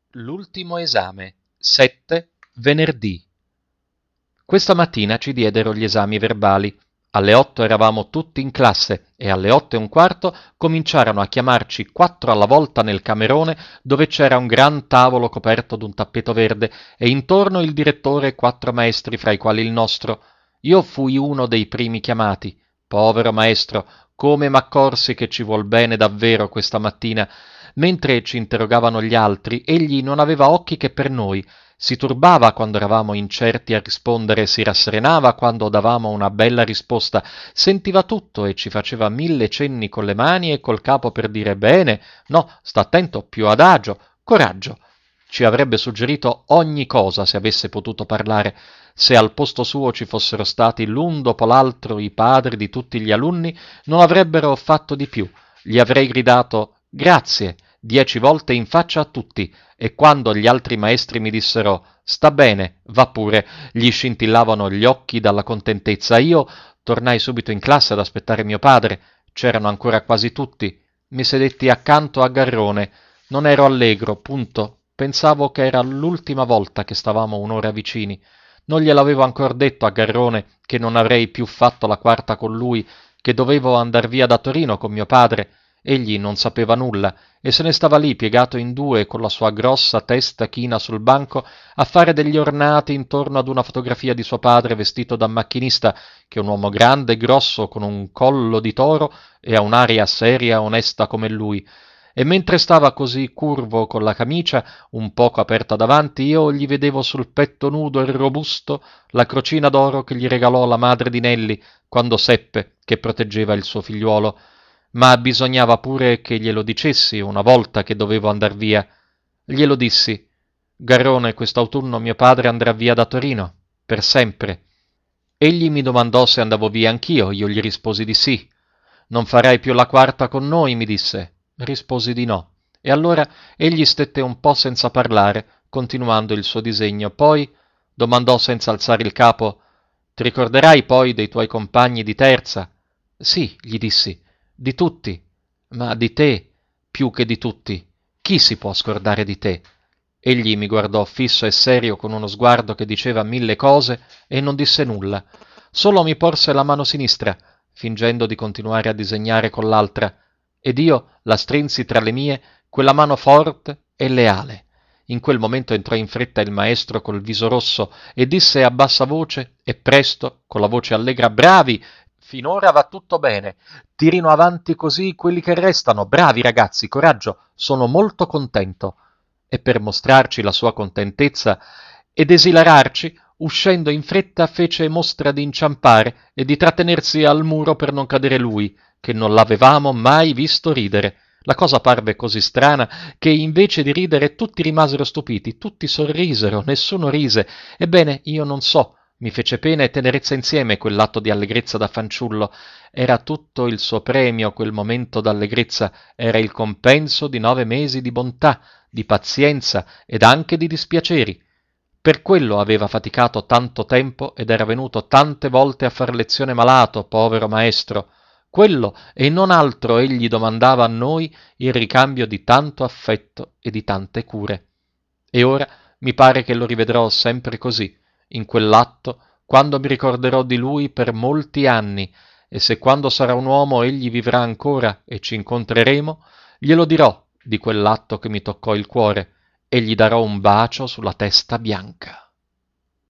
L'ultimo esame, 7, venerdì. Questa mattina ci diedero gli esami verbali. Alle 8 eravamo tutti in classe e alle 8:15 cominciarono a chiamarci 4 alla volta nel camerone dove c'era un gran tavolo coperto d'un tappeto verde e intorno il direttore e 4 maestri fra i quali il nostro. Io fui uno dei primi chiamati. Povero maestro, come m'accorsi che ci vuol bene davvero questa mattina. Mentre ci interrogavano gli altri, egli non aveva occhi che per noi. Si turbava quando eravamo incerti a rispondere, si rasserenava quando davamo una bella risposta, sentiva tutto e ci faceva 1000 cenni con le mani e col capo per dire bene, no, sta attento, più adagio, coraggio. Ci avrebbe suggerito ogni cosa se avesse potuto parlare. Se al posto suo ci fossero stati l'un dopo l'altro i padri di tutti gli alunni, non avrebbero fatto di più. Gli avrei gridato grazie 10 volte in faccia a tutti, e quando gli altri maestri mi dissero sta bene, va pure, gli scintillavano gli occhi dalla contentezza. Io tornai subito in classe ad aspettare mio padre. C'erano ancora quasi tutti. Mi sedetti accanto a Garrone. Non ero allegro, punto. Pensavo che era l'ultima volta che stavamo un'ora vicini. Non gliel'avevo ancor detto a Garrone che non avrei più fatto la quarta con lui, che dovevo andar via da Torino con mio padre. Egli non sapeva nulla e se ne stava lì piegato in due con la sua grossa testa china sul banco a fare degli ornati intorno ad una fotografia di suo padre vestito da macchinista, che è un uomo grande e grosso con un collo di toro e ha un'aria seria e onesta come lui. E mentre stava così curvo con la camicia un poco aperta davanti, io gli vedevo sul petto nudo e robusto la crocina d'oro che gli regalò la madre di Nelli quando seppe che proteggeva il suo figliuolo. Ma bisognava pure che glielo dicessi una volta che dovevo andar via. Glielo dissi. Garrone, quest'autunno mio padre andrà via da Torino, per sempre. Egli mi domandò se andavo via anch'io, io gli risposi di sì. Non farai più la quarta con noi, mi disse. Risposi di no. E allora egli stette un po' senza parlare, continuando il suo disegno. Poi domandò senza alzare il capo: ti ricorderai poi dei tuoi compagni di terza? Sì, gli dissi, di tutti, ma di te più che di tutti. Chi si può scordare di te? Egli mi guardò fisso e serio con uno sguardo che diceva 1000 cose e non disse nulla. Solo mi porse la mano sinistra, fingendo di continuare a disegnare con l'altra, ed io la strinsi tra le mie, quella mano forte e leale. In quel momento entrò in fretta il maestro col viso rosso e disse a bassa voce e presto, con la voce allegra: bravi! Finora va tutto bene. Tirino avanti così quelli che restano. Bravi ragazzi, coraggio, sono molto contento. E per mostrarci la sua contentezza ed esilararci, uscendo in fretta fece mostra di inciampare e di trattenersi al muro per non cadere lui, che non l'avevamo mai visto ridere. La cosa parve così strana che invece di ridere tutti rimasero stupiti, tutti sorrisero, nessuno rise. Ebbene, io non so, mi fece pena e tenerezza insieme quell'atto di allegrezza da fanciullo. Era tutto il suo premio quel momento d'allegrezza, era il compenso di 9 mesi di bontà, di pazienza ed anche di dispiaceri. Per quello aveva faticato tanto tempo ed era venuto tante volte a far lezione malato, povero maestro. Quello e non altro egli domandava a noi in ricambio di tanto affetto e di tante cure. E ora mi pare che lo rivedrò sempre così, in quell'atto, quando mi ricorderò di lui per molti anni, e se quando sarà un uomo egli vivrà ancora e ci incontreremo, glielo dirò di quell'atto che mi toccò il cuore e gli darò un bacio sulla testa bianca.